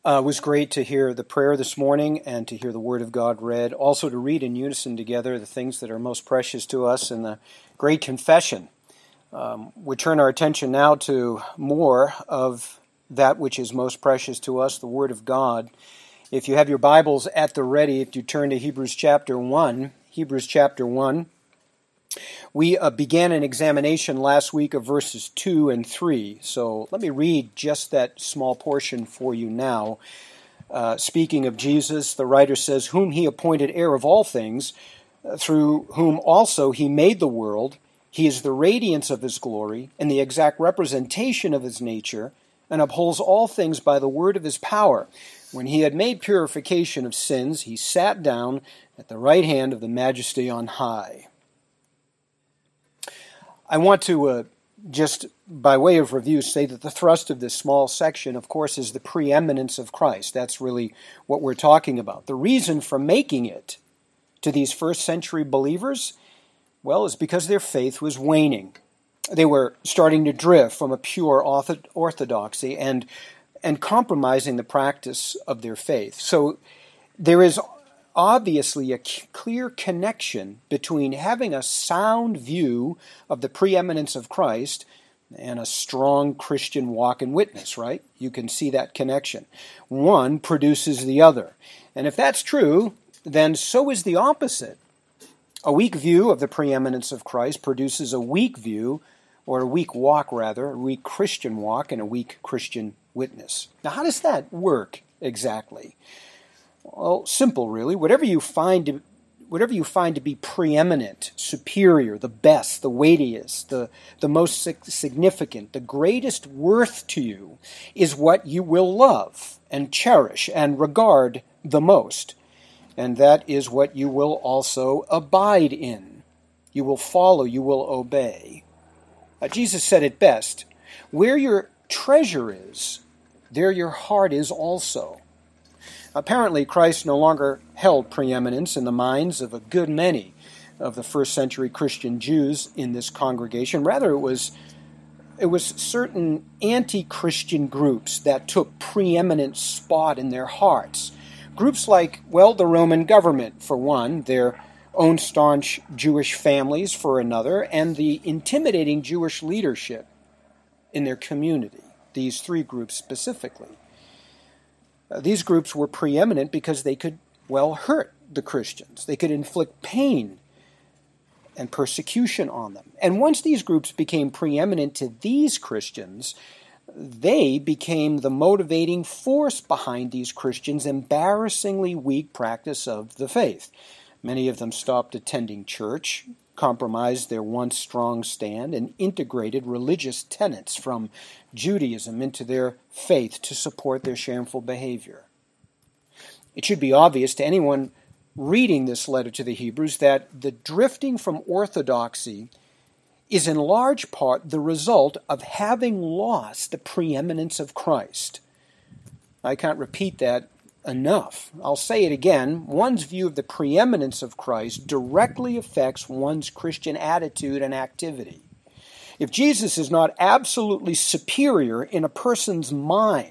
It was great to hear the prayer this morning and to hear the Word of God read. Also to read in unison together the things that are most precious to us in the great confession. We turn our attention now to more of that which is most precious to us, the Word of God. If you have your Bibles at the ready, if you turn to Hebrews chapter 1, we began an examination last week of verses 2 and 3, so let me read just that small portion for you now. Speaking of Jesus, the writer says, "Whom he appointed heir of all things, through whom also he made the world. He is the radiance of his glory and the exact representation of his nature, and upholds all things by the word of his power. When he had made purification of sins, he sat down at the right hand of the Majesty on high." I want to just by way of review say that the thrust of this small section, of course, is the preeminence of Christ. That's really what we're talking about. The reason for making it to these first century believers, well, is because their faith was waning. They were starting to drift from a pure orthodoxy and compromising the practice of their faith. So there is obviously a clear connection between having a sound view of the preeminence of Christ and a strong Christian walk and witness, right? You can see that connection. One produces the other. And if that's true, then so is the opposite. A weak view of the preeminence of Christ produces a weak view, or a weak walk rather, a weak Christian walk and a weak Christian witness. Now how does that work exactly? Well, simple really. Whatever you find to be preeminent, superior, the best, the weightiest, the most significant, the greatest worth to you is what you will love and cherish and regard the most. And that is what you will also abide in. You will follow, you will obey. Jesus said it best, "Where your treasure is, there your heart is also." Apparently, Christ no longer held preeminence in the minds of a good many of the first century Christian Jews in this congregation. Rather, it was certain anti-Christian groups that took preeminent spot in their hearts. Groups like, well, the Roman government, for one, their own staunch Jewish families, for another, and the intimidating Jewish leadership in their community. These three groups specifically. These groups were preeminent because they could, well, hurt the Christians. They could inflict pain and persecution on them. And once these groups became preeminent to these Christians, they became the motivating force behind these Christians' embarrassingly weak practice of the faith. Many of them stopped attending church, compromised their once strong stand, and integrated religious tenets from Judaism into their faith to support their shameful behavior. It should be obvious to anyone reading this letter to the Hebrews that the drifting from orthodoxy is in large part the result of having lost the preeminence of Christ. I can't repeat that enough. I'll say it again. One's view of the preeminence of Christ directly affects one's Christian attitude and activity. If Jesus is not absolutely superior in a person's mind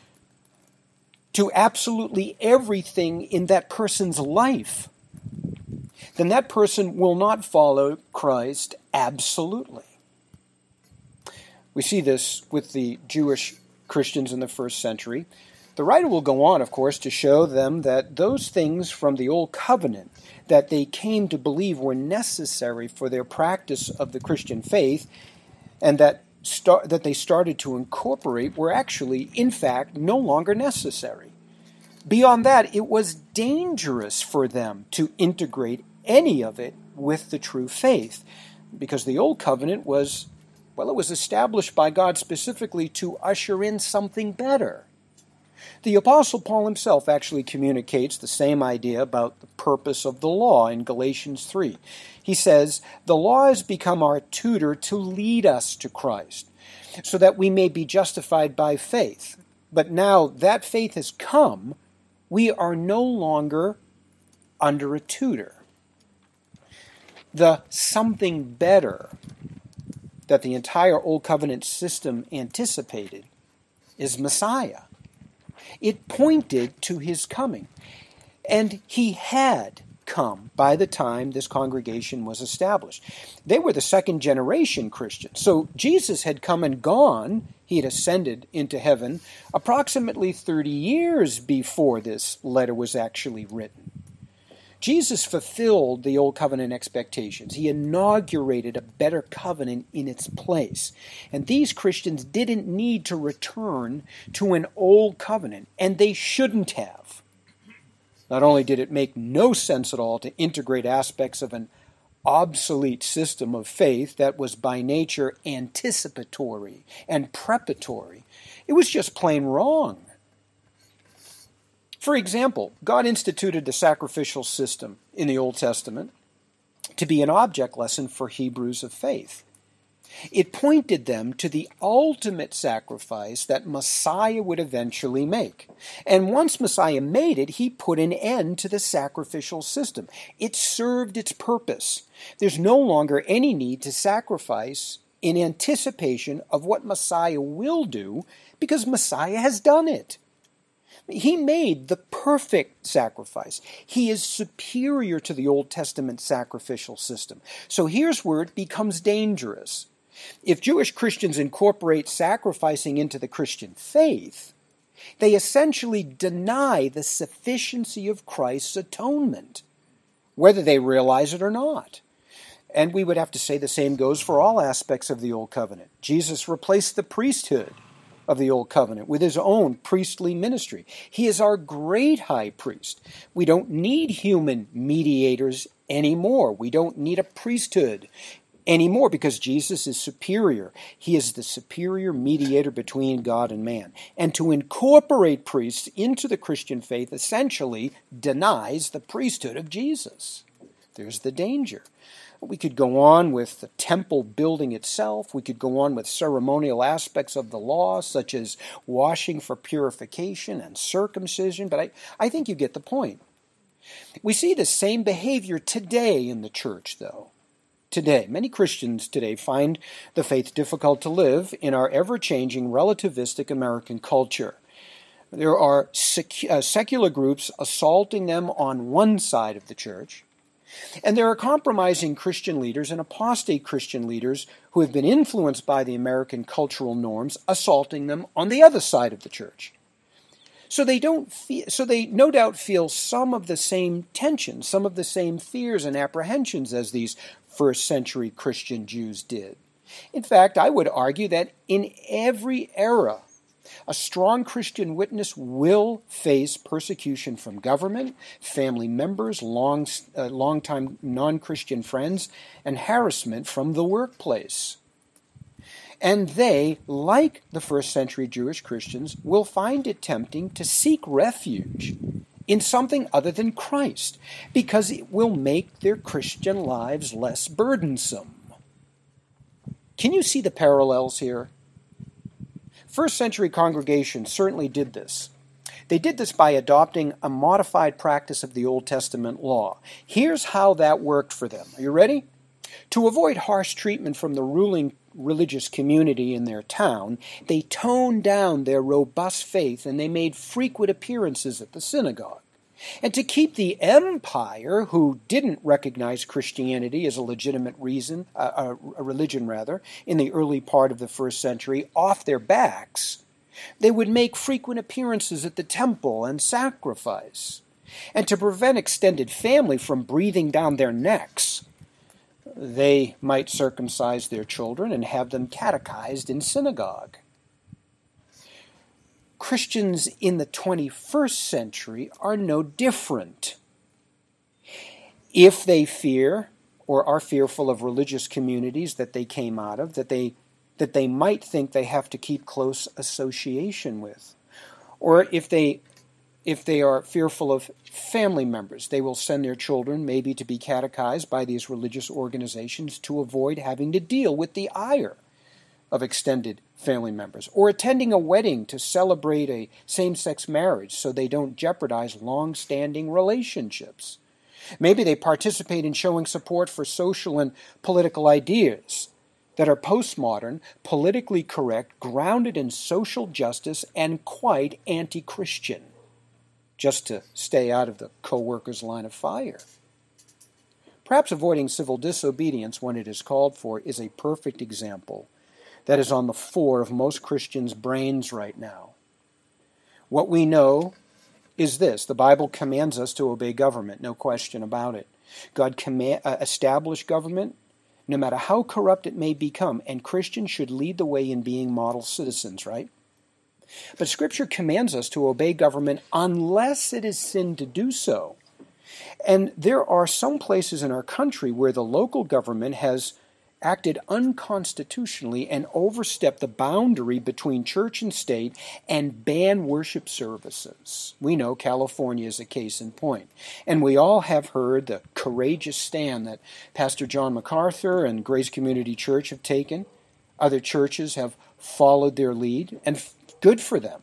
to absolutely everything in that person's life, then that person will not follow Christ absolutely. We see this with the Jewish Christians in the first century. The writer will go on, of course, to show them that those things from the Old Covenant that they came to believe were necessary for their practice of the Christian faith and that they started to incorporate were actually, in fact, no longer necessary. Beyond that, it was dangerous for them to integrate any of it with the true faith because the Old Covenant was, well, it was established by God specifically to usher in something better. The Apostle Paul himself actually communicates the same idea about the purpose of the law in Galatians 3. He says, "The law has become our tutor to lead us to Christ, so that we may be justified by faith. But now that faith has come, we are no longer under a tutor." The something better that the entire Old Covenant system anticipated is Messiah. It pointed to his coming. And he had come by the time this congregation was established. They were the second generation Christians. So Jesus had come and gone. He had ascended into heaven approximately 30 years before this letter was actually written. Jesus fulfilled the Old Covenant expectations. He inaugurated a better covenant in its place. And these Christians didn't need to return to an old covenant, and they shouldn't have. Not only did it make no sense at all to integrate aspects of an obsolete system of faith that was by nature anticipatory and preparatory, it was just plain wrong. For example, God instituted the sacrificial system in the Old Testament to be an object lesson for Hebrews of faith. It pointed them to the ultimate sacrifice that Messiah would eventually make. And once Messiah made it, he put an end to the sacrificial system. It served its purpose. There's no longer any need to sacrifice in anticipation of what Messiah will do, because Messiah has done it. He made the perfect sacrifice. He is superior to the Old Testament sacrificial system. So here's where it becomes dangerous. If Jewish Christians incorporate sacrificing into the Christian faith, they essentially deny the sufficiency of Christ's atonement, whether they realize it or not. And we would have to say the same goes for all aspects of the Old Covenant. Jesus replaced the priesthood of the Old Covenant with his own priestly ministry. He is our great high priest. We don't need human mediators anymore. We don't need a priesthood anymore because Jesus is superior. He is the superior mediator between God and man. And to incorporate priests into the Christian faith essentially denies the priesthood of Jesus. There's the danger. We could go on with the temple building itself. We could go on with ceremonial aspects of the law, such as washing for purification and circumcision, but I think you get the point. We see the same behavior today in the church, though. Today, many Christians today find the faith difficult to live in our ever-changing relativistic American culture. There are secular groups assaulting them on one side of the church, and there are compromising Christian leaders and apostate Christian leaders who have been influenced by the American cultural norms, assaulting them on the other side of the church. So they no doubt feel some of the same tensions, some of the same fears and apprehensions as these first-century Christian Jews did. In fact, I would argue that in every era, a strong Christian witness will face persecution from government, family members, longtime non-Christian friends, and harassment from the workplace. And they, like the first-century Jewish Christians, will find it tempting to seek refuge in something other than Christ, because it will make their Christian lives less burdensome. Can you see the parallels here? First-century congregations certainly did this. They did this by adopting a modified practice of the Old Testament law. Here's how that worked for them. Are you ready? To avoid harsh treatment from the ruling religious community in their town, they toned down their robust faith and they made frequent appearances at the synagogue. And to keep the empire, who didn't recognize Christianity as a legitimate religion, in the early part of the first century, off their backs, they would make frequent appearances at the temple and sacrifice. And to prevent extended family from breathing down their necks, they might circumcise their children and have them catechized in synagogue. Christians in the 21st century are no different. If they fear or are fearful of religious communities that they came out of, that they might think they have to keep close association with, or if they are fearful of family members, they will send their children maybe to be catechized by these religious organizations to avoid having to deal with the ire of extended family members, or attending a wedding to celebrate a same-sex marriage so they don't jeopardize long-standing relationships. Maybe they participate in showing support for social and political ideas that are postmodern, politically correct, grounded in social justice, and quite anti-Christian, just to stay out of the co-worker's line of fire. Perhaps avoiding civil disobedience when it is called for is a perfect example that is on the fore of most Christians' brains right now. What we know is this: the Bible commands us to obey government, no question about it. God established government, no matter how corrupt it may become, and Christians should lead the way in being model citizens, right? But Scripture commands us to obey government unless it is sin to do so. And there are some places in our country where the local government has acted unconstitutionally and overstepped the boundary between church and state and banned worship services. We know California is a case in point. And we all have heard the courageous stand that Pastor John MacArthur and Grace Community Church have taken. Other churches have followed their lead, and good for them.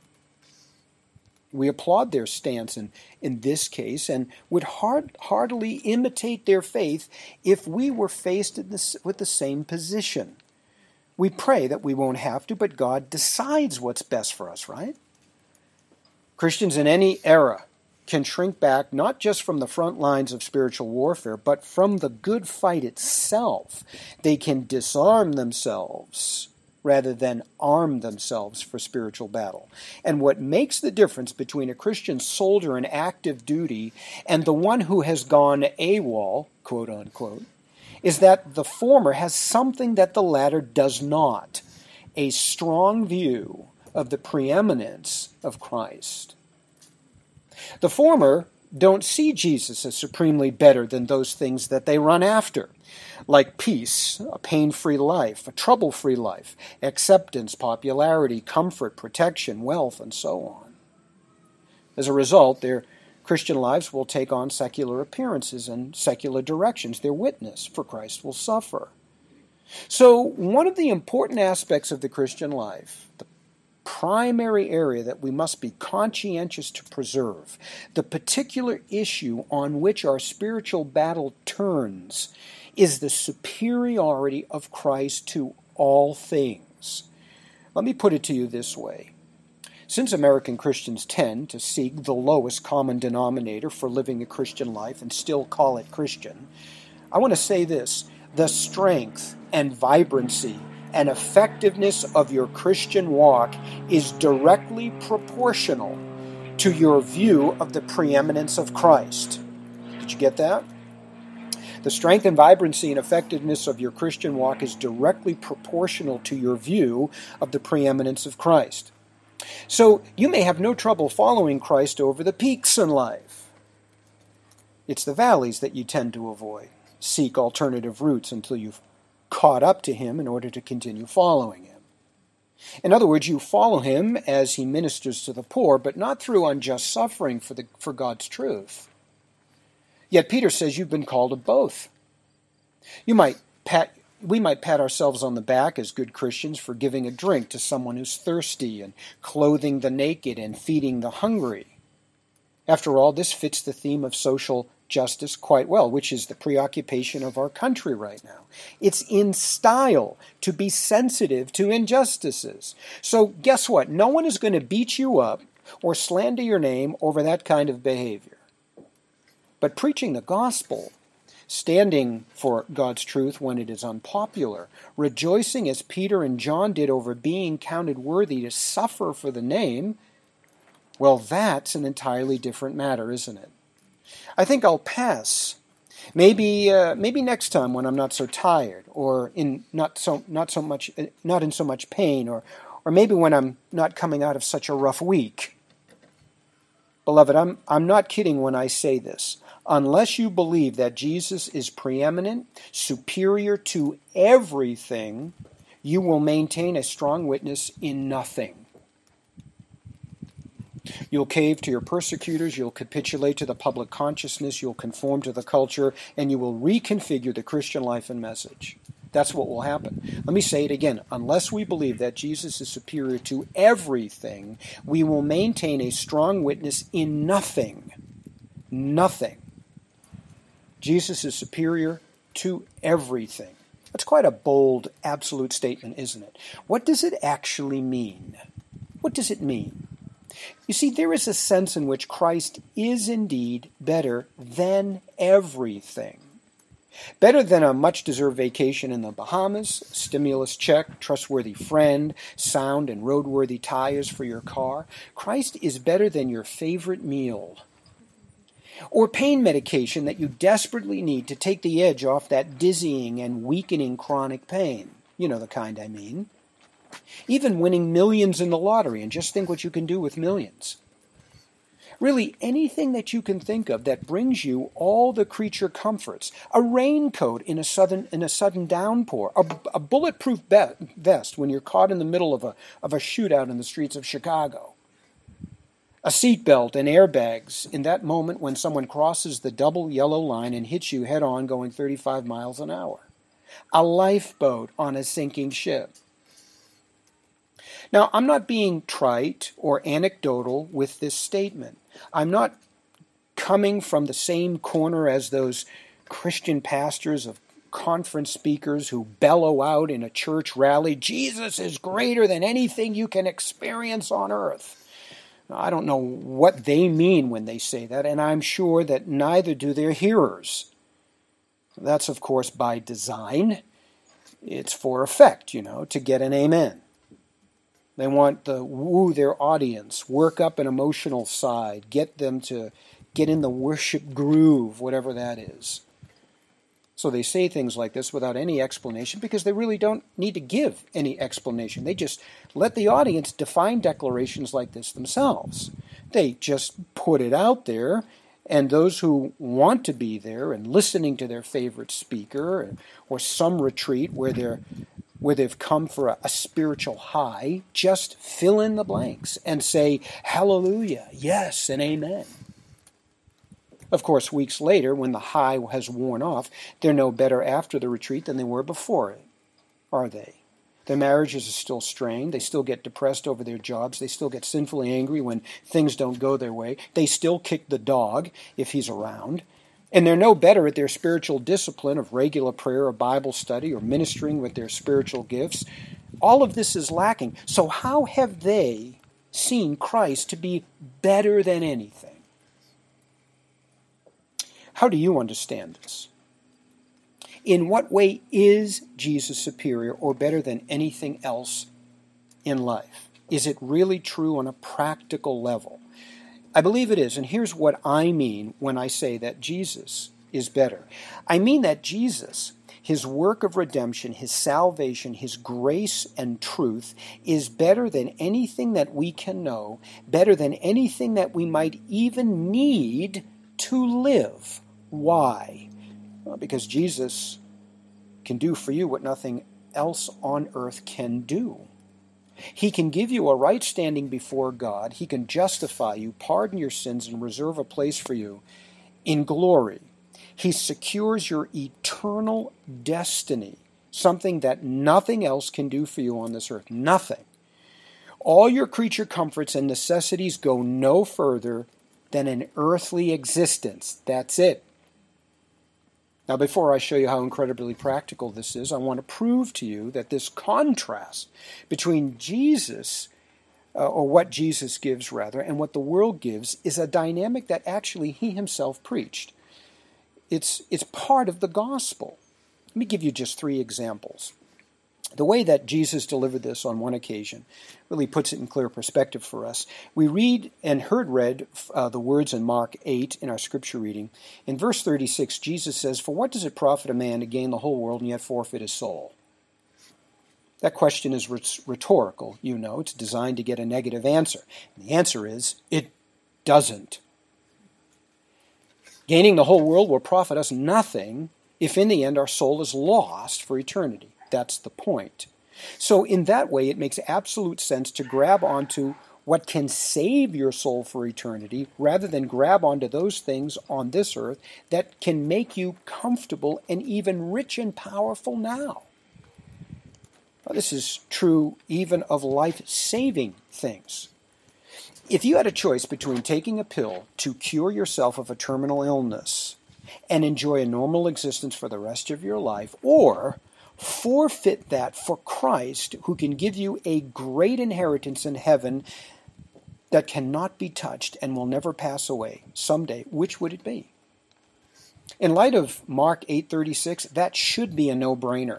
We applaud their stance in this case and would heartily imitate their faith if we were faced with the same position. We pray that we won't have to, but God decides what's best for us, right? Christians in any era can shrink back not just from the front lines of spiritual warfare, but from the good fight itself. They can disarm themselves rather than arm themselves for spiritual battle. And what makes the difference between a Christian soldier in active duty and the one who has gone AWOL, quote unquote, is that the former has something that the latter does not: a strong view of the preeminence of Christ. The former don't see Jesus as supremely better than those things that they run after, like peace, a pain-free life, a trouble-free life, acceptance, popularity, comfort, protection, wealth, and so on. As a result, their Christian lives will take on secular appearances and secular directions. Their witness for Christ will suffer. So, one of the important aspects of the Christian life, the primary area that we must be conscientious to preserve, the particular issue on which our spiritual battle turns, is the superiority of Christ to all things. Let me put it to you this way. Since American Christians tend to seek the lowest common denominator for living a Christian life and still call it Christian, I want to say this: the strength and vibrancy and effectiveness of your Christian walk is directly proportional to your view of the preeminence of Christ. Did you get that? The strength and vibrancy and effectiveness of your Christian walk is directly proportional to your view of the preeminence of Christ. So you may have no trouble following Christ over the peaks in life. It's the valleys that you tend to avoid. Seek alternative routes until you've caught up to Him in order to continue following Him. In other words, you follow Him as He ministers to the poor, but not through unjust suffering for God's truth. Yet Peter says you've been called to both. We might pat ourselves on the back as good Christians for giving a drink to someone who's thirsty and clothing the naked and feeding the hungry. After all, this fits the theme of social justice quite well, which is the preoccupation of our country right now. It's in style to be sensitive to injustices. So guess what? No one is going to beat you up or slander your name over that kind of behavior. But preaching the gospel, standing for God's truth when it is unpopular, rejoicing as Peter and John did over being counted worthy to suffer for the name, well, that's an entirely different matter, isn't it? I think I'll pass. Maybe next time when I'm not so tired, or not in so much pain, or maybe when I'm not coming out of such a rough week. Beloved, I'm not kidding when I say this. Unless you believe that Jesus is preeminent, superior to everything, you will maintain a strong witness in nothing. You'll cave to your persecutors, you'll capitulate to the public consciousness, you'll conform to the culture, and you will reconfigure the Christian life and message. That's what will happen. Let me say it again. Unless we believe that Jesus is superior to everything, we will maintain a strong witness in nothing. Nothing. Jesus is superior to everything. That's quite a bold, absolute statement, isn't it? What does it actually mean? What does it mean? You see, there is a sense in which Christ is indeed better than everything. Better than a much-deserved vacation in the Bahamas, stimulus check, trustworthy friend, sound and roadworthy tires for your car. Christ is better than your favorite meal, or pain medication that you desperately need to take the edge off that dizzying and weakening chronic pain. You know the kind I mean. Even winning millions in the lottery, and just think what you can do with millions. Really, anything that you can think of that brings you all the creature comforts. A raincoat in a sudden downpour. A bulletproof vest when you're caught in the middle of a shootout in the streets of Chicago. A seatbelt and airbags in that moment when someone crosses the double yellow line and hits you head on going 35 miles an hour. A lifeboat on a sinking ship. Now, I'm not being trite or anecdotal with this statement. I'm not coming from the same corner as those Christian pastors of conference speakers who bellow out in a church rally, Jesus is greater than anything you can experience on earth. Now, I don't know what they mean when they say that, and I'm sure that neither do their hearers. That's, of course, by design. It's for effect, to get an amen. They want to woo their audience, work up an emotional side, get them to get in the worship groove, whatever that is. So they say things like this without any explanation because they really don't need to give any explanation. They just let the audience define declarations like this themselves. They just put it out there, and those who want to be there and listening to their favorite speaker or some retreat where they've come for a spiritual high, just fill in the blanks and say, hallelujah, yes, and amen. Of course, weeks later, when the high has worn off, they're no better after the retreat than they were before it, are they? Their marriages are still strained. They still get depressed over their jobs. They still get sinfully angry when things don't go their way. They still kick the dog if he's around. And they're no better at their spiritual discipline of regular prayer or Bible study or ministering with their spiritual gifts. All of this is lacking. So how have they seen Christ to be better than anything? How do you understand this? In what way is Jesus superior or better than anything else in life? Is it really true on a practical level? I believe it is, and here's what I mean when I say that Jesus is better. I mean that Jesus, his work of redemption, his salvation, his grace and truth is better than anything that we can know, better than anything that we might even need to live. Why? Well, because Jesus can do for you what nothing else on earth can do. He can give you a right standing before God. He can justify you, pardon your sins, and reserve a place for you in glory. He secures your eternal destiny, something that nothing else can do for you on this earth. Nothing. All your creature comforts and necessities go no further than an earthly existence. That's it. Now, before I show you how incredibly practical this is, I want to prove to you that this contrast between Jesus, or what Jesus gives rather, and what the world gives is a dynamic that actually he himself preached. It's part of the gospel. Let me give you just 3 examples. The way that Jesus delivered this on one occasion really puts it in clear perspective for us. We read and heard read the words in Mark 8 in our scripture reading. In verse 36, Jesus says, "For what does it profit a man to gain the whole world and yet forfeit his soul?" That question is rhetorical, you know. It's designed to get a negative answer. And the answer is, it doesn't. Gaining the whole world will profit us nothing if in the end our soul is lost for eternity. That's the point. So in that way, it makes absolute sense to grab onto what can save your soul for eternity rather than grab onto those things on this earth that can make you comfortable and even rich and powerful now. Well, this is true even of life-saving things. If you had a choice between taking a pill to cure yourself of a terminal illness and enjoy a normal existence for the rest of your life, or forfeit that for Christ, who can give you a great inheritance in heaven that cannot be touched and will never pass away someday, which would it be? In light of Mark 8:36, that should be a no-brainer.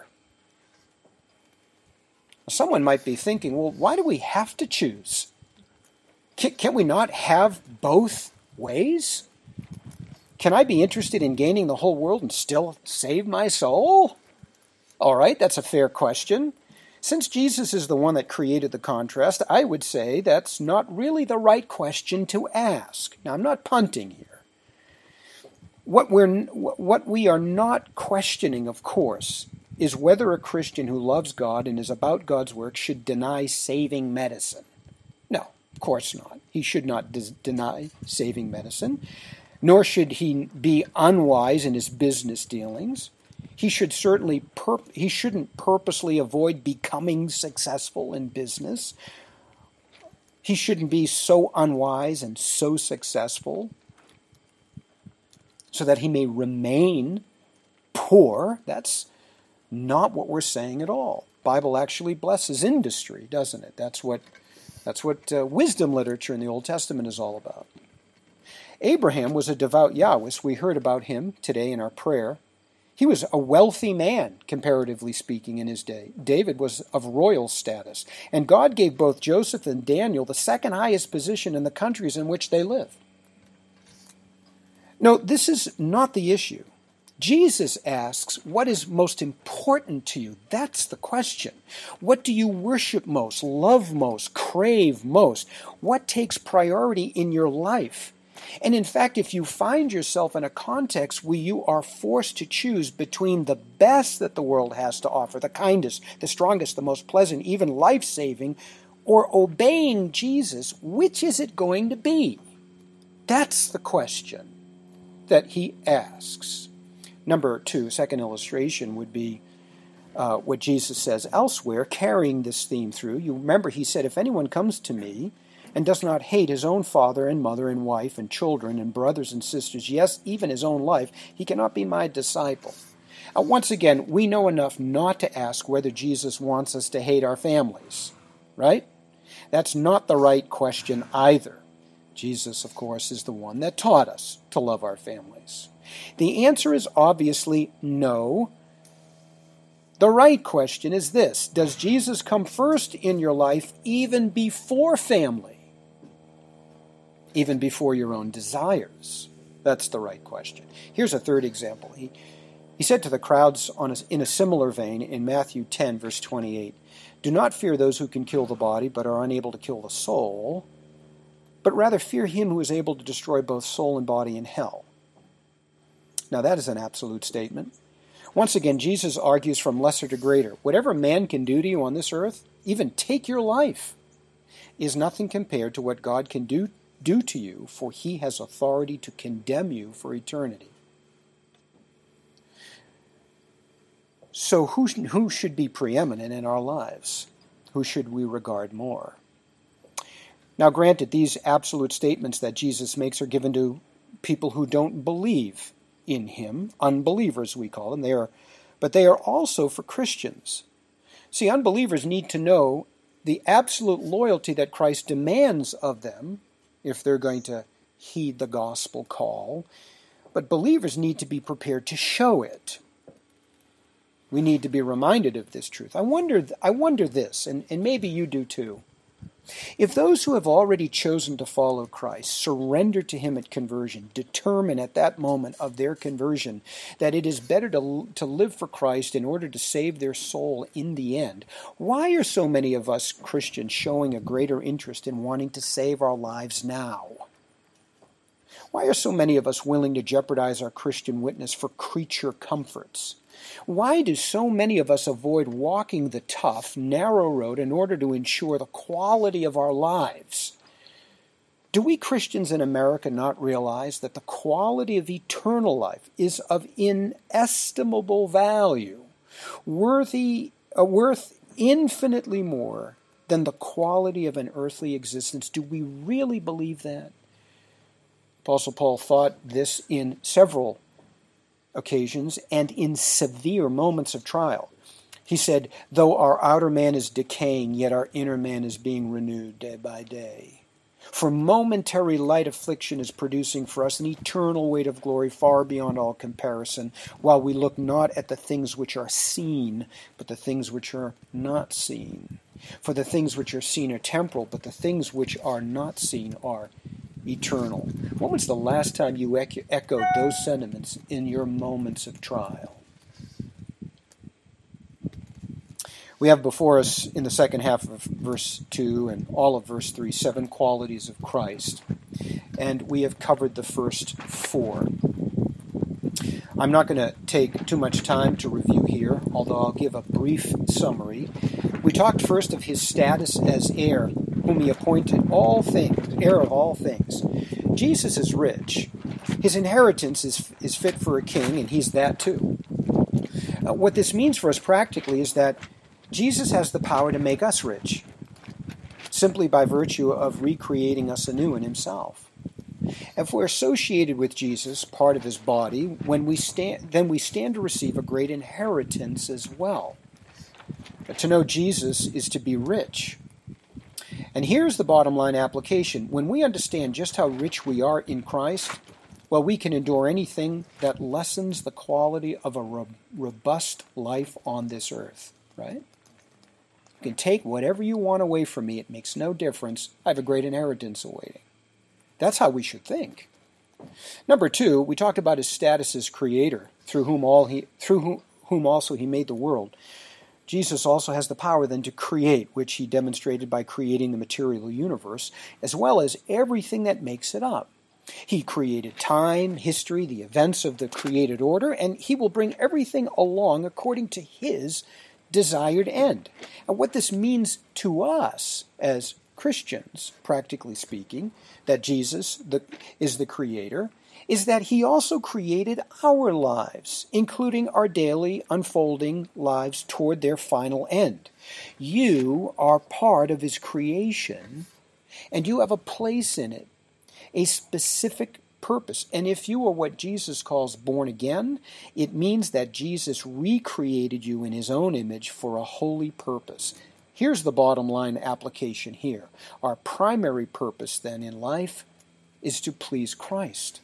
Someone might be thinking, well, why do we have to choose? Can we not have both ways? Can I be interested in gaining the whole world and still save my soul? All right, that's a fair question. Since Jesus is the one that created the contrast, I would say that's not really the right question to ask. Now, I'm not punting here. What we are not questioning, of course, is whether a Christian who loves God and is about God's work should deny saving medicine. No, of course not. He should not deny saving medicine, nor should he be unwise in his business dealings. He should certainly he shouldn't purposely avoid becoming successful in business. He shouldn't be so unwise and so successful so that he may remain poor. That's not what we're saying at all. The Bible actually blesses industry, doesn't it? That's what wisdom literature in the Old Testament is all about. Abraham was a devout Yahwist. We heard about him today in our prayer. He was a wealthy man, comparatively speaking, in his day. David was of royal status. And God gave both Joseph and Daniel the second highest position in the countries in which they lived. No, this is not the issue. Jesus asks, what is most important to you? That's the question. What do you worship most, love most, crave most? What takes priority in your life? And in fact, if you find yourself in a context where you are forced to choose between the best that the world has to offer, the kindest, the strongest, the most pleasant, even life-saving, or obeying Jesus, which is it going to be? That's the question that he asks. Number two, second illustration would be what Jesus says elsewhere, carrying this theme through. You remember he said, if anyone comes to me and does not hate his own father and mother and wife and children and brothers and sisters, yes, even his own life, he cannot be my disciple. Once again, we know enough not to ask whether Jesus wants us to hate our families, right? That's not the right question either. Jesus, of course, is the one that taught us to love our families. The answer is obviously no. The right question is this: does Jesus come first in your life even before family? Even before your own desires? That's the right question. Here's a third example. He said to the crowds in a similar vein in Matthew 10, verse 28, do not fear those who can kill the body but are unable to kill the soul, but rather fear him who is able to destroy both soul and body in hell. Now that is an absolute statement. Once again, Jesus argues from lesser to greater. Whatever man can do to you on this earth, even take your life, is nothing compared to what God can do to you, for he has authority to condemn you for eternity. So who should be preeminent in our lives? Who should we regard more? Now granted, these absolute statements that Jesus makes are given to people who don't believe in him, unbelievers we call them. But they are also for Christians. See, unbelievers need to know the absolute loyalty that Christ demands of them if they're going to heed the gospel call. But believers need to be prepared to show it. We need to be reminded of this truth. I wonder this, and maybe you do too. If those who have already chosen to follow Christ surrender to him at conversion, determine at that moment of their conversion that it is better to live for Christ in order to save their soul in the end, why are so many of us Christians showing a greater interest in wanting to save our lives now? Why are so many of us willing to jeopardize our Christian witness for creature comforts? Why do so many of us avoid walking the tough, narrow road in order to ensure the quality of our lives? Do we Christians in America not realize that the quality of eternal life is of inestimable value, worth infinitely more than the quality of an earthly existence? Do we really believe that? Apostle Paul thought this in several occasions and in severe moments of trial. He said, though our outer man is decaying, yet our inner man is being renewed day by day. For momentary light affliction is producing for us an eternal weight of glory far beyond all comparison, while we look not at the things which are seen, but the things which are not seen. For the things which are seen are temporal, but the things which are not seen are eternal. When was the last time you echoed those sentiments in your moments of trial? We have before us in the second half of verse 2 and all of verse 3, 7 qualities of Christ. And we have covered the first 4. I'm not going to take too much time to review here, although I'll give a brief summary. We talked first of his status as heir, whom he appointed all things, heir of all things. Jesus is rich. His inheritance is fit for a king, and he's that too. What this means for us practically is that Jesus has the power to make us rich, simply by virtue of recreating us anew in himself. If we're associated with Jesus, part of his body, then we stand to receive a great inheritance as well. But to know Jesus is to be rich. And here's the bottom line application. When we understand just how rich we are in Christ, well, we can endure anything that lessens the quality of a robust life on this earth, right? You can take whatever you want away from me. It makes no difference. I have a great inheritance awaiting. That's how we should think. Number 2, we talked about his status as creator, through whom also he made the world. Jesus also has the power then to create, which he demonstrated by creating the material universe, as well as everything that makes it up. He created time, history, the events of the created order, and he will bring everything along according to his desired end. And what this means to us as Christians, practically speaking, that Jesus is the creator, is that he also created our lives, including our daily unfolding lives toward their final end. You are part of his creation, and you have a place in it, a specific purpose. And if you are what Jesus calls born again, it means that Jesus recreated you in his own image for a holy purpose. Here's the bottom line application here. Our primary purpose then in life is to please Christ,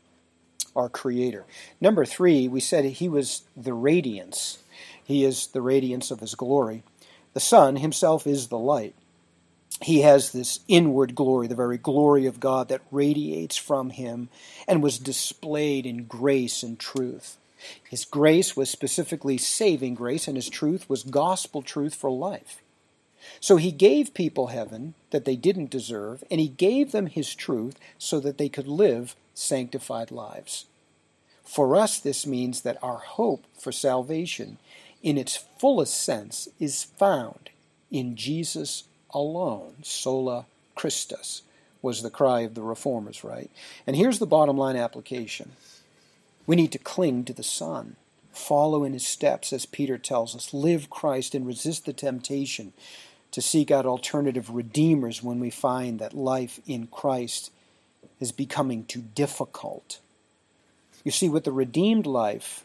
our Creator. Number 3, we said he was the radiance. He is the radiance of his glory. The Son himself is the light. He has this inward glory, the very glory of God that radiates from him and was displayed in grace and truth. His grace was specifically saving grace, and his truth was gospel truth for life. So he gave people heaven that they didn't deserve, and he gave them his truth so that they could live sanctified lives. For us, this means that our hope for salvation, in its fullest sense, is found in Jesus alone. Sola Christus was the cry of the Reformers, right? And here's the bottom line application. We need to cling to the Son, follow in his steps, as Peter tells us, live Christ and resist the temptation to seek out alternative redeemers when we find that life in Christ is becoming too difficult. You see, with the redeemed life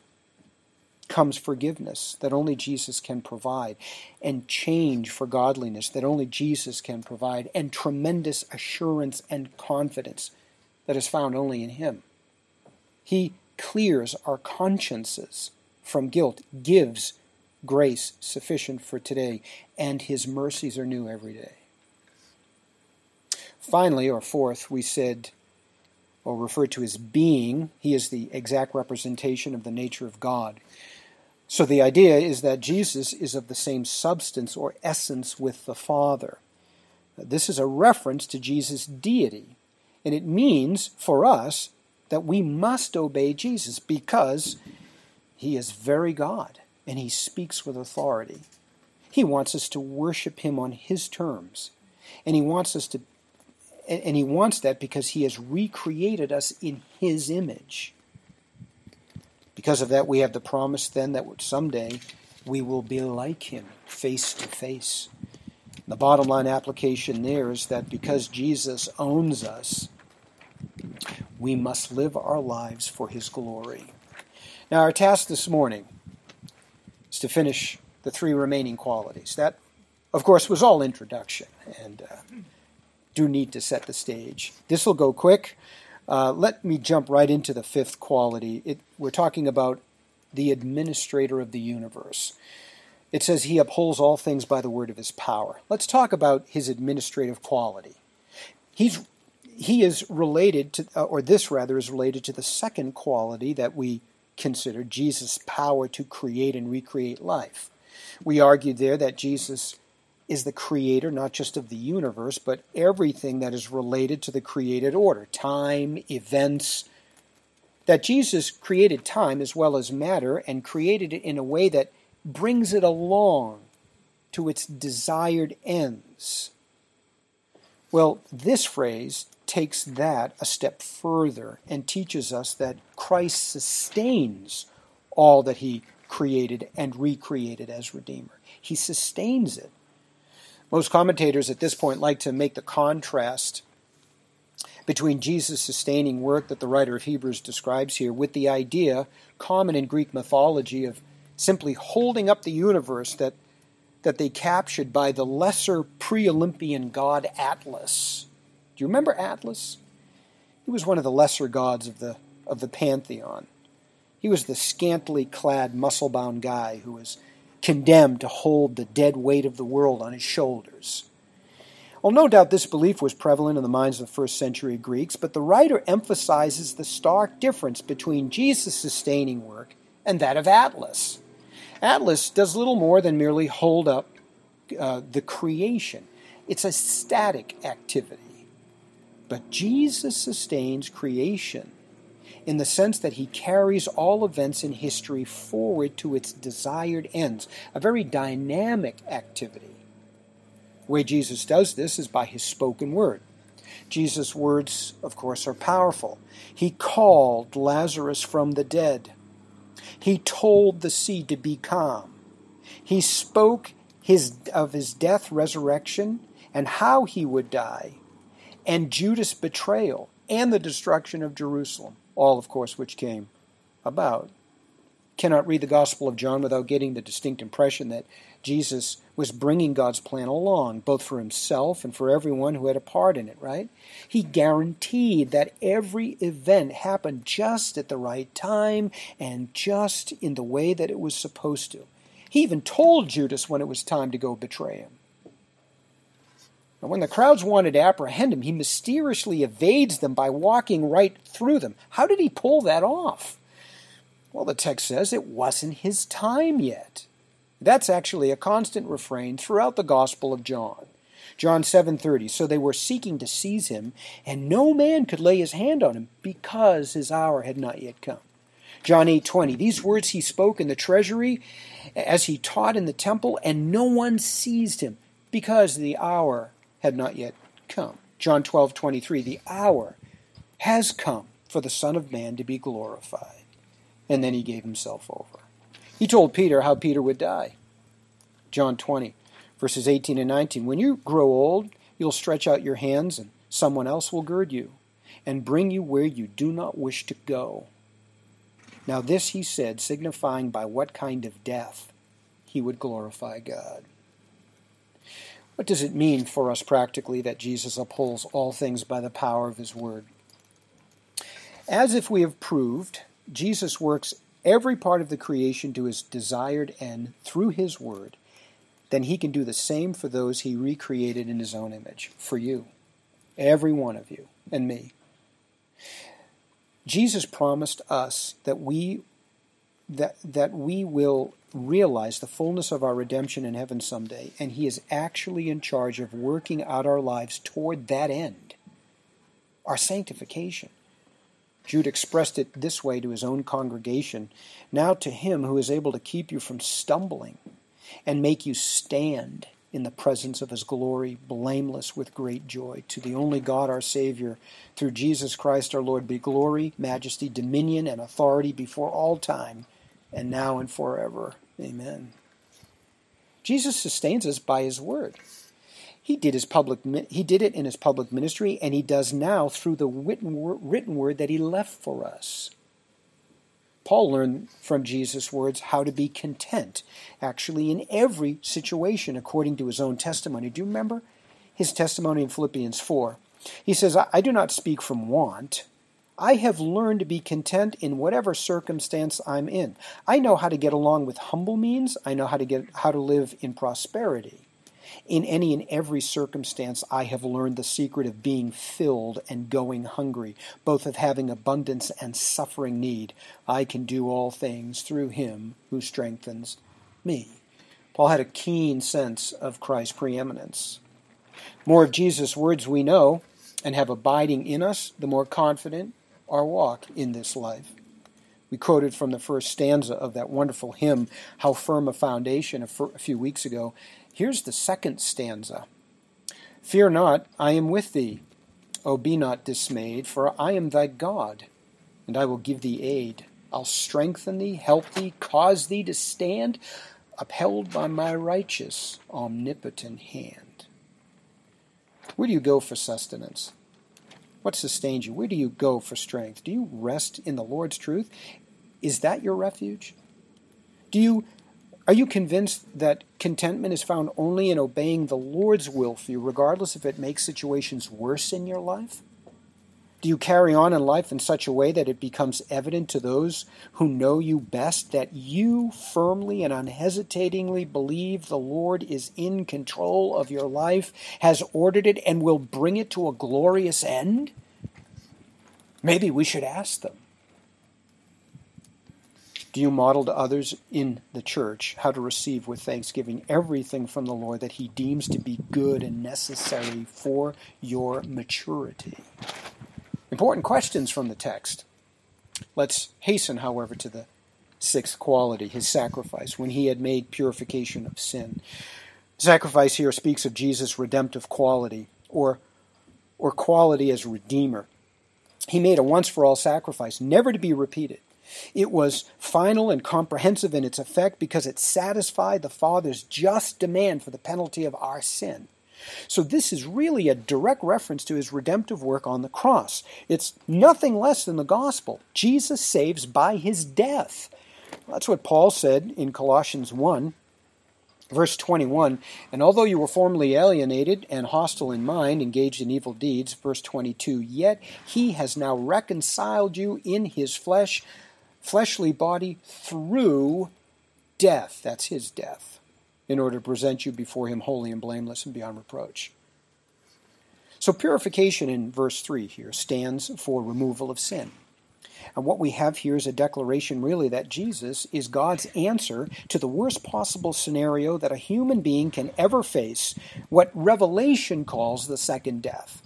comes forgiveness that only Jesus can provide, and change for godliness that only Jesus can provide, and tremendous assurance and confidence that is found only in him. He clears our consciences from guilt, gives grace sufficient for today, and his mercies are new every day. Finally, or fourth, we said, or referred to as being, he is the exact representation of the nature of God. So the idea is that Jesus is of the same substance or essence with the Father. This is a reference to Jesus' deity, and it means for us that we must obey Jesus because he is very God and he speaks with authority. He wants us to worship him on his terms, and he wants that because he has recreated us in his image. Because of that, we have the promise then that someday we will be like him, face to face. The bottom line application there is that because Jesus owns us, we must live our lives for his glory. Now, our task this morning is to finish the three remaining qualities. That, of course, was all introduction, and do need to set the stage. This will go quick. Let me jump right into the fifth quality. We're talking about the administrator of the universe. It says he upholds all things by the word of his power. Let's talk about his administrative quality. He is related to, or this rather is related to the second quality that we consider, Jesus' power to create and recreate life. We argued there that Jesus is the creator, not just of the universe, but everything that is related to the created order, time, events, that Jesus created time as well as matter and created it in a way that brings it along to its desired ends. Well, this phrase takes that a step further and teaches us that Christ sustains all that he created and recreated as Redeemer. He sustains it. Most commentators at this point like to make the contrast between Jesus' sustaining work that the writer of Hebrews describes here with the idea, common in Greek mythology, of simply holding up the universe that they captured by the lesser pre-Olympian god Atlas. Do you remember Atlas? He was one of the lesser gods of the pantheon. He was the scantily clad, muscle-bound guy who was condemned to hold the dead weight of the world on his shoulders. Well, no doubt this belief was prevalent in the minds of the first century Greeks, but the writer emphasizes the stark difference between Jesus' sustaining work and that of Atlas. Atlas does little more than merely hold up the creation. It's a static activity. But Jesus sustains creation in the sense that he carries all events in history forward to its desired ends, a very dynamic activity. The way Jesus does this is by his spoken word. Jesus' words, of course, are powerful. He called Lazarus from the dead. He told the sea to be calm. He spoke of his death, resurrection, and how he would die, and Judas' betrayal, and the destruction of Jerusalem, all, of course, which came about. Cannot read the Gospel of John without getting the distinct impression that Jesus was bringing God's plan along, both for himself and for everyone who had a part in it, right? He guaranteed that every event happened just at the right time and just in the way that it was supposed to. He even told Judas when it was time to go betray him. And when the crowds wanted to apprehend him, he mysteriously evades them by walking right through them. How did he pull that off? Well, the text says it wasn't his time yet. That's actually a constant refrain throughout the Gospel of John. John 7:30, so they were seeking to seize him, and no man could lay his hand on him because his hour had not yet come. John 8:20, these words he spoke in the treasury as he taught in the temple, and no one seized him because the hour had not yet come. John 12:23, the hour has come for the Son of Man to be glorified. And then he gave himself over. He told Peter how Peter would die. John 20, verses 18 and 19, when you grow old, you'll stretch out your hands and someone else will gird you and bring you where you do not wish to go. Now this he said, signifying by what kind of death he would glorify God. What does it mean for us practically that Jesus upholds all things by the power of his word? As if we have proved, Jesus works every part of the creation to his desired end through his word, then he can do the same for those he recreated in his own image, for you, every one of you, and me. Jesus promised us that we will realize the fullness of our redemption in heaven someday, and he is actually in charge of working out our lives toward that end, our sanctification. Jude expressed it this way to his own congregation, now to him who is able to keep you from stumbling and make you stand in the presence of his glory, blameless with great joy. To the only God, our Savior, through Jesus Christ our Lord, be glory, majesty, dominion, and authority before all time, and now and forever. Amen. Jesus sustains us by his word. He did it in his public ministry, and he does now through the written word that he left for us. Paul learned from Jesus' words how to be content, actually in every situation according to his own testimony. Do you remember his testimony in Philippians 4? He says, I do not speak from want. I have learned to be content in whatever circumstance I'm in. I know how to get along with humble means. I know how to live in prosperity. In any and every circumstance, I have learned the secret of being filled and going hungry, both of having abundance and suffering need. I can do all things through him who strengthens me. Paul had a keen sense of Christ's preeminence. More of Jesus' words we know and have abiding in us, the more confident our walk in this life. We quoted from the first stanza of that wonderful hymn, How Firm a Foundation, a few weeks ago. Here's the second stanza. Fear not, I am with thee. O be not dismayed, for I am thy God, and I will give thee aid. I'll strengthen thee, help thee, cause thee to stand, upheld by my righteous, omnipotent hand. Where do you go for sustenance? What sustains you? Where do you go for strength? Do you rest in the Lord's truth? Is that your refuge? Are you convinced that contentment is found only in obeying the Lord's will for you, regardless if it makes situations worse in your life? Do you carry on in life in such a way that it becomes evident to those who know you best that you firmly and unhesitatingly believe the Lord is in control of your life, has ordered it, and will bring it to a glorious end? Maybe we should ask them. Do you model to others in the church how to receive with thanksgiving everything from the Lord that he deems to be good and necessary for your maturity? Important questions from the text. Let's hasten, however, to the sixth quality, his sacrifice, when he had made purification of sin. Sacrifice here speaks of Jesus' redemptive quality, or quality as Redeemer. He made a once-for-all sacrifice, never to be repeated. It was final and comprehensive in its effect because it satisfied the Father's just demand for the penalty of our sin. So this is really a direct reference to his redemptive work on the cross. It's nothing less than the gospel. Jesus saves by his death. That's what Paul said in Colossians 1, verse 21. And although you were formerly alienated and hostile in mind, engaged in evil deeds, verse 22, yet he has now reconciled you in his fleshly body through death. That's his death, in order to present you before him holy and blameless and beyond reproach. So purification in verse 3 here stands for removal of sin. And what we have here is a declaration really that Jesus is God's answer to the worst possible scenario that a human being can ever face, what Revelation calls the second death.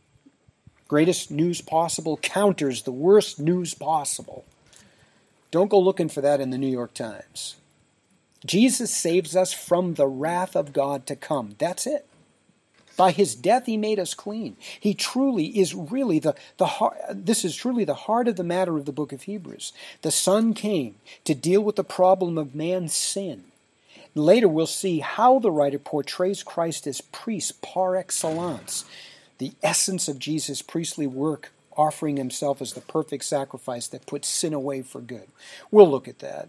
Greatest news possible counters the worst news possible. Don't go looking for that in the New York Times. Jesus saves us from the wrath of God to come. That's it. By his death, he made us clean. He truly is really this is truly the heart of the matter of the book of Hebrews. The Son came to deal with the problem of man's sin. Later, we'll see how the writer portrays Christ as priest par excellence, the essence of Jesus' priestly work, offering himself as the perfect sacrifice that puts sin away for good. We'll look at that.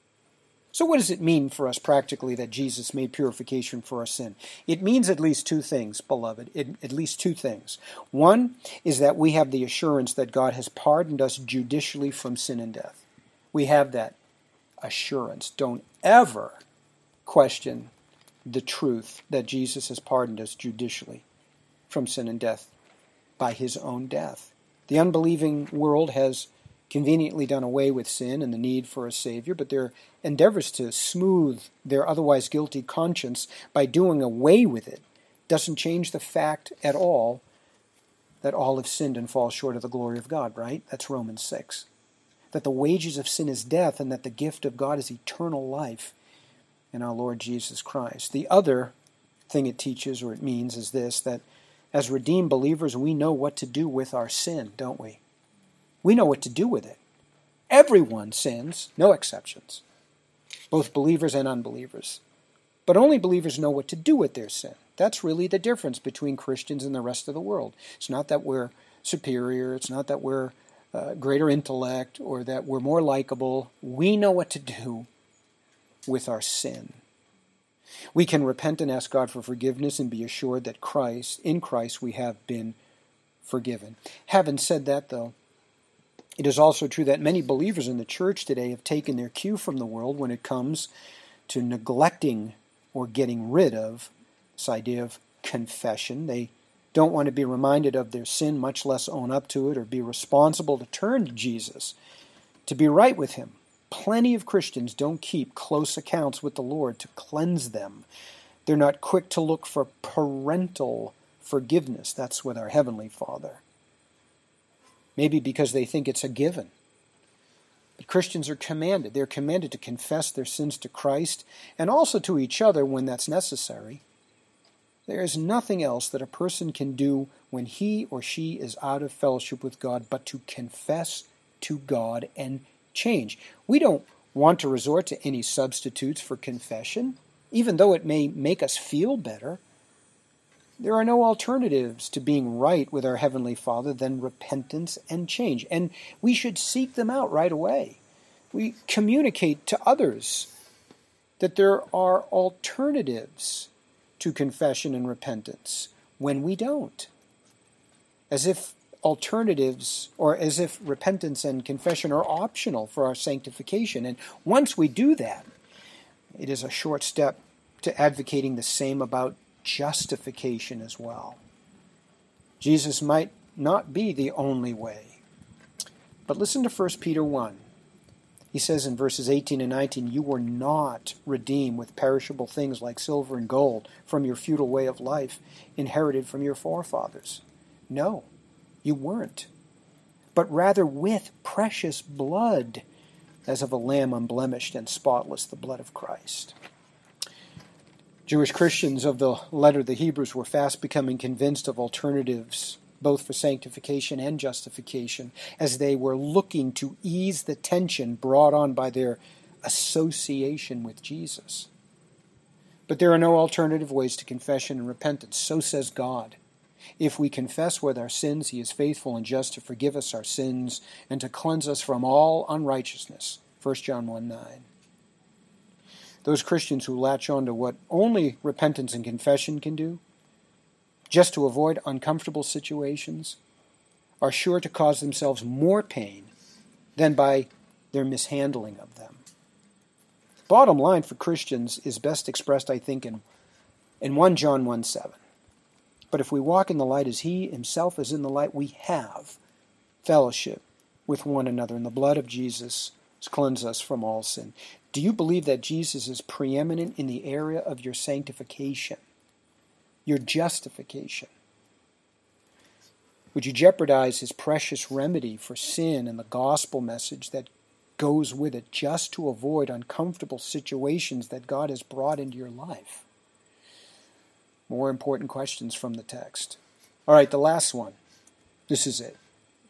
So what does it mean for us practically that Jesus made purification for our sin? It means at least two things, beloved, at least two things. One is that we have the assurance that God has pardoned us judicially from sin and death. We have that assurance. Don't ever question the truth that Jesus has pardoned us judicially from sin and death by his own death. The unbelieving world has conveniently done away with sin and the need for a Savior, but their endeavors to smooth their otherwise guilty conscience by doing away with it doesn't change the fact at all that all have sinned and fall short of the glory of God, right? That's Romans 6. That the wages of sin is death and that the gift of God is eternal life in our Lord Jesus Christ. The other thing it teaches or it means is this, that as redeemed believers, we know what to do with our sin, don't we? We know what to do with it. Everyone sins, no exceptions, both believers and unbelievers. But only believers know what to do with their sin. That's really the difference between Christians and the rest of the world. It's not that we're superior. It's not that we're greater intellect or that we're more likable. We know what to do with our sin. We can repent and ask God for forgiveness and be assured that in Christ we have been forgiven. Having said that, though, it is also true that many believers in the church today have taken their cue from the world when it comes to neglecting or getting rid of this idea of confession. They don't want to be reminded of their sin, much less own up to it or be responsible to turn to Jesus to be right with Him. Plenty of Christians don't keep close accounts with the Lord to cleanse them. They're not quick to look for parental forgiveness. That's with our Heavenly Father. Maybe because they think it's a given. But Christians are commanded. They're commanded to confess their sins to Christ and also to each other when that's necessary. There is nothing else that a person can do when he or she is out of fellowship with God but to confess to God and change. We don't want to resort to any substitutes for confession, even though it may make us feel better. There are no alternatives to being right with our Heavenly Father than repentance and change, and we should seek them out right away. We communicate to others that there are alternatives to confession and repentance when we don't, as if alternatives or as if repentance and confession are optional for our sanctification. And once we do that, it is a short step to advocating the same about justification as well. Jesus might not be the only way. But listen to 1 Peter 1. He says in verses 18 and 19, "You were not redeemed with perishable things like silver and gold from your futile way of life inherited from your forefathers." No, you weren't. But rather with precious blood, as of a lamb unblemished and spotless, the blood of Christ. Jewish Christians of the letter of the Hebrews were fast becoming convinced of alternatives, both for sanctification and justification, as they were looking to ease the tension brought on by their association with Jesus. But there are no alternative ways to confession and repentance. So says God. If we confess with our sins, He is faithful and just to forgive us our sins and to cleanse us from all unrighteousness. 1 John 1:9. Those Christians who latch on to what only repentance and confession can do, just to avoid uncomfortable situations, are sure to cause themselves more pain than by their mishandling of them. Bottom line for Christians is best expressed, I think, in 1 John 1:7. But if we walk in the light as He Himself is in the light, we have fellowship with one another, and the blood of Jesus has cleansed us from all sin. Do you believe that Jesus is preeminent in the area of your sanctification, your justification? Would you jeopardize His precious remedy for sin and the gospel message that goes with it just to avoid uncomfortable situations that God has brought into your life? More important questions from the text. All right, the last one. This is it.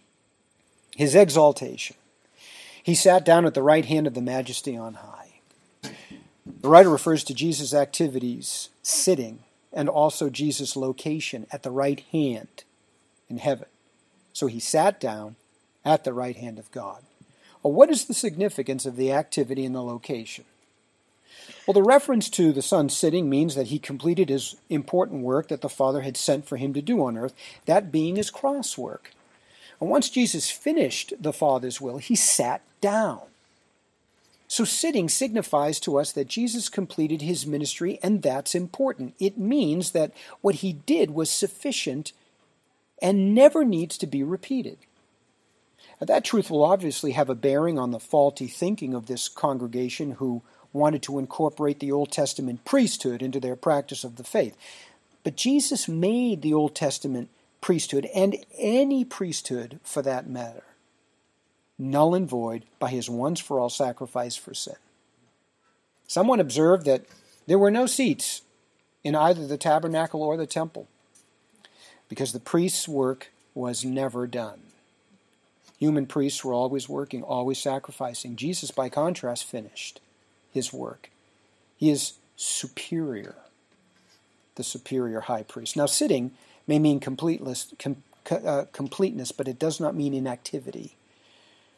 His exaltation. He sat down at the right hand of the Majesty on high. The writer refers to Jesus' activities sitting and also Jesus' location at the right hand in heaven. So He sat down at the right hand of God. Well, what is the significance of the activity and the location? Well, the reference to the Son sitting means that He completed His important work that the Father had sent for Him to do on earth, that being His cross work. And once Jesus finished the Father's will, He sat down. So sitting signifies to us that Jesus completed His ministry, and that's important. It means that what He did was sufficient and never needs to be repeated. Now, that truth will obviously have a bearing on the faulty thinking of this congregation who wanted to incorporate the Old Testament priesthood into their practice of the faith. But Jesus made the Old Testament priesthood, and any priesthood for that matter, null and void by His once-for-all sacrifice for sin. Someone observed that there were no seats in either the tabernacle or the temple because the priest's work was never done. Human priests were always working, always sacrificing. Jesus, by contrast, finished His work. He is superior, the superior high priest. Now, sitting may mean completeness, but it does not mean inactivity.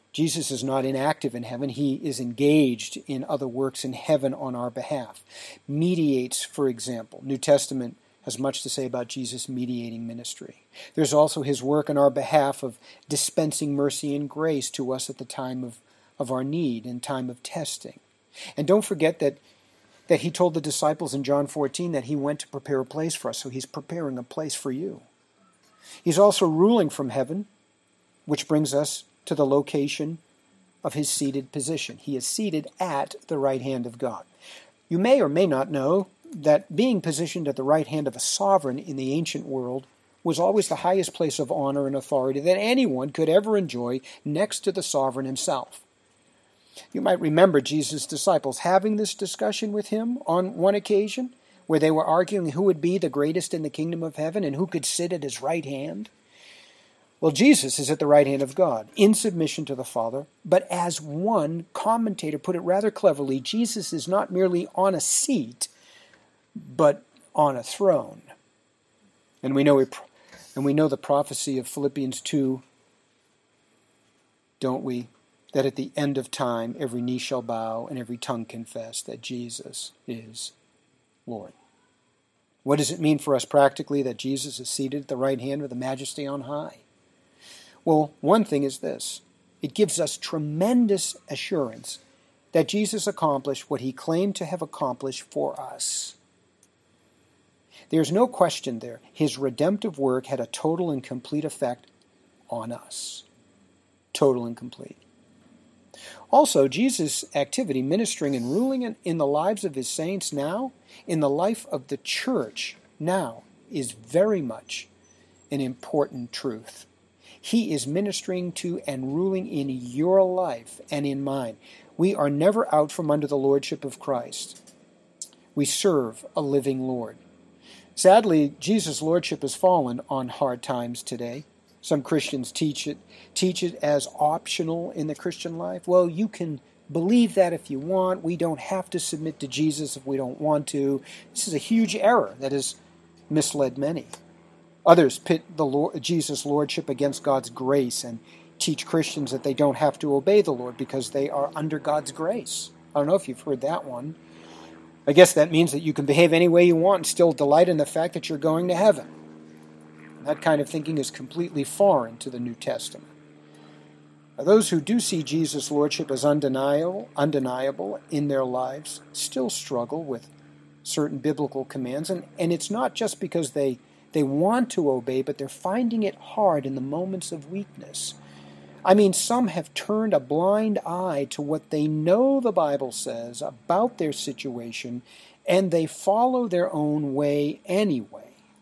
Jesus is not inactive in heaven. He is engaged in other works in heaven on our behalf. Mediates, for example. New Testament has much to say about Jesus' mediating ministry. There's also his work on our behalf of dispensing mercy and grace to us at the time of our need and time of testing. And don't forget that he told the disciples in John 14 that he went to prepare a place for us, so he's preparing a place for you. He's also ruling from heaven, which brings us to the location of his seated position. He is seated at the right hand of God. You may or may not know that being positioned at the right hand of a sovereign in the ancient world was always the highest place of honor and authority that anyone could ever enjoy next to the sovereign himself. You might remember Jesus' disciples having this discussion with him on one occasion where they were arguing who would be the greatest in the kingdom of heaven and who could sit at his right hand. Well, Jesus is at the right hand of God, in submission to the Father, but as one commentator put it rather cleverly, Jesus is not merely on a seat, but on a throne. And we know the prophecy of Philippians 2, don't we? That at the end of time, every knee shall bow and every tongue confess that Jesus is Lord. What does it mean for us practically that Jesus is seated at the right hand of the Majesty on high? Well, one thing is this. It gives us tremendous assurance that Jesus accomplished what he claimed to have accomplished for us. There's no question there. His redemptive work had a total and complete effect on us. Total and complete. Also, Jesus' activity ministering and ruling in the lives of his saints now, in the life of the church now, is very much an important truth. He is ministering to and ruling in your life and in mine. We are never out from under the lordship of Christ. We serve a living Lord. Sadly, Jesus' lordship has fallen on hard times today. Some Christians teach it as optional in the Christian life. Well, you can believe that if you want. We don't have to submit to Jesus if we don't want to. This is a huge error that has misled many. Others pit Jesus' lordship against God's grace and teach Christians that they don't have to obey the Lord because they are under God's grace. I don't know if you've heard that one. I guess that means that you can behave any way you want and still delight in the fact that you're going to heaven. That kind of thinking is completely foreign to the New Testament. Now, those who do see Jesus' lordship as undeniable in their lives still struggle with certain biblical commands, and it's not just because they want to obey, but they're finding it hard in the moments of weakness. I mean, some have turned a blind eye to what they know the Bible says about their situation, and they follow their own way anyway.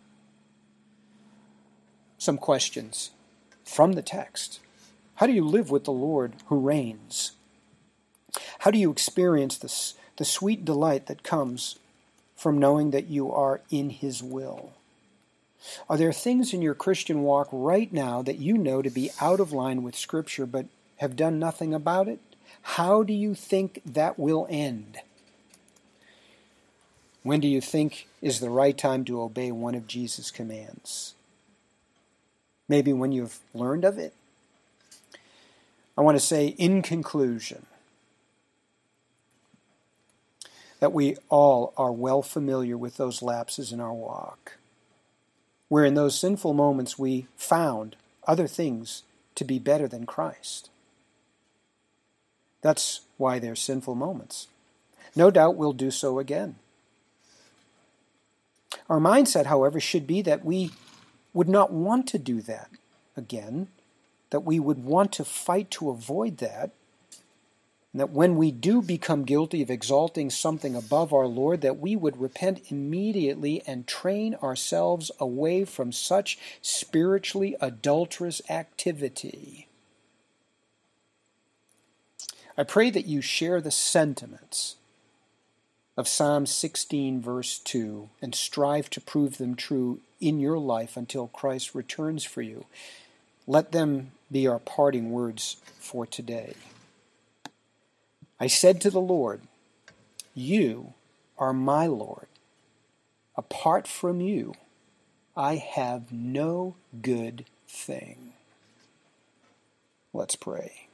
Some questions from the text. How do you live with the Lord who reigns? How do you experience the sweet delight that comes from knowing that you are in his will? Are there things in your Christian walk right now that you know to be out of line with Scripture but have done nothing about it? How do you think that will end? When do you think is the right time to obey one of Jesus' commands? Maybe when you've learned of it? I want to say in conclusion that we all are well familiar with those lapses in our walk, where in those sinful moments we found other things to be better than Christ. That's why they're sinful moments. No doubt we'll do so again. Our mindset, however, should be that we would not want to do that again, that we would want to fight to avoid that, and that when we do become guilty of exalting something above our Lord, that we would repent immediately and train ourselves away from such spiritually adulterous activity. I pray that you share the sentiments of Psalm 16, verse 2, and strive to prove them true in your life until Christ returns for you. Let them be our parting words for today. I said to the Lord, "You are my Lord. Apart from you, I have no good thing." Let's pray.